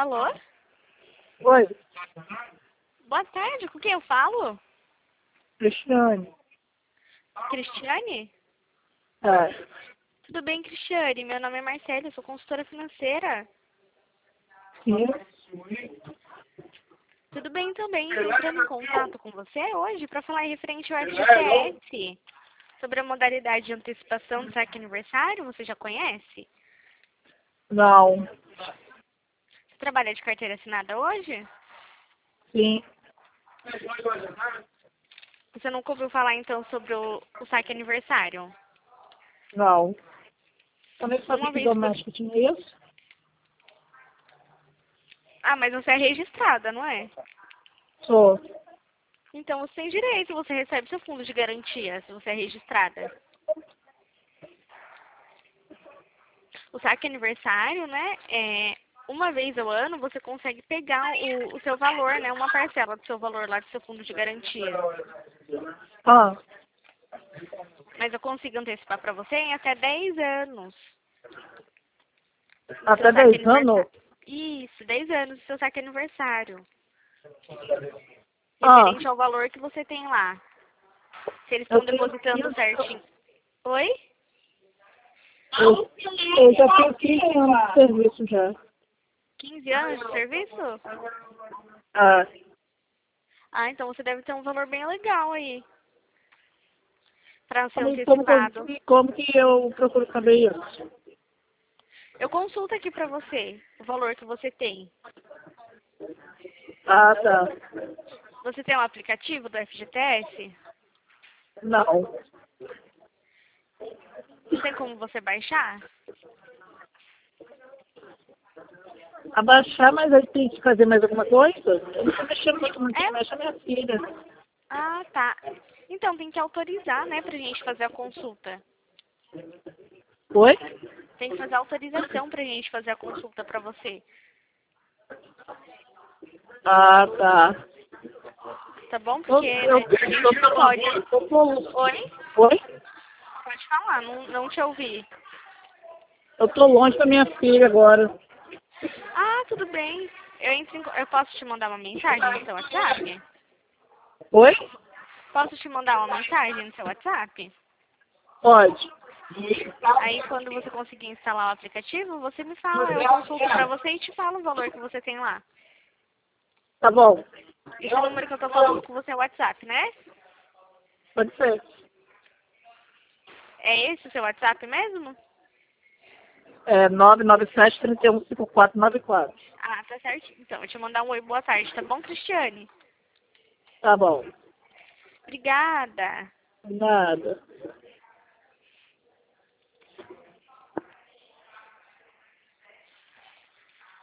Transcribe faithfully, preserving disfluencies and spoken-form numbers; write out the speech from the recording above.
Alô? Oi, Boa tarde, com quem eu falo? Cristiane. Cristiane? É, Tudo bem, Cristiane? Meu nome é Marcela, eu sou consultora financeira. sim. Tudo bem também, estou entrando em contato com você hoje para falar em referente ao F G T S, sobre a modalidade de antecipação do saque aniversário, você já conhece? Não. Você trabalha de carteira assinada hoje? Sim. Você nunca ouviu falar então sobre o, o saque aniversário? Não. Eu nem sabia Uma que vez que você... doméstico tinha isso. Ah, mas você é registrada, não é? Sou. Então você tem direito, você recebe seu fundo de garantia, se você é registrada. O saque aniversário, né, é, uma vez ao ano você consegue pegar o, o seu valor, né, uma parcela do seu valor lá do seu fundo de garantia. Ah, Mas eu consigo antecipar para você em até dez anos. o seu até saque dez anos? aniversário. Isso, dez anos do seu saque aniversário. Ah, Referente ao valor que você tem lá. Se eles eu estão tenho depositando quinze certinho. Oi? Eu, eu já tenho quinze anos de serviço já. quinze anos de serviço? Ah, Ah, então você deve ter um valor bem legal aí. Para ser como, como, antecipado. que- como que eu procuro saber isso? Eu consulto aqui pra você o valor que você tem. Ah, tá. Você tem um aplicativo do F G T S? Não. Não tem como você baixar? Abaixar, mas aí tem que fazer mais alguma coisa? Eu não tô mexendo muito, muito, É? mexe a minha filha. Ah, tá. Então tem que autorizar, né, pra gente fazer a consulta. Oi? Tem que fazer autorização pra gente fazer a consulta pra você. Ah, tá. Tá bom? Eu, Porque, eu, né, a gente não pode... eu, tô tô- Oi? Oi? Pode falar, não, não te ouvi. Eu tô longe da minha filha agora. Ah, tudo bem. Eu, entro em... eu posso te mandar uma mensagem no seu WhatsApp? Oi? Posso te mandar uma mensagem no seu WhatsApp? Pode. Aí quando você conseguir instalar o aplicativo, você me fala, eu consulto pra você e te falo o valor que você tem lá. Tá bom. Esse número que eu tô falando com você é o WhatsApp, né? Pode ser. É esse o seu WhatsApp mesmo? É nove nove sete, três um, cinco quatro nove quatro. Ah, tá certinho. Então, eu vou te mandar um oi, boa tarde, tá bom, Cristiane? Tá bom. Obrigada. Nada.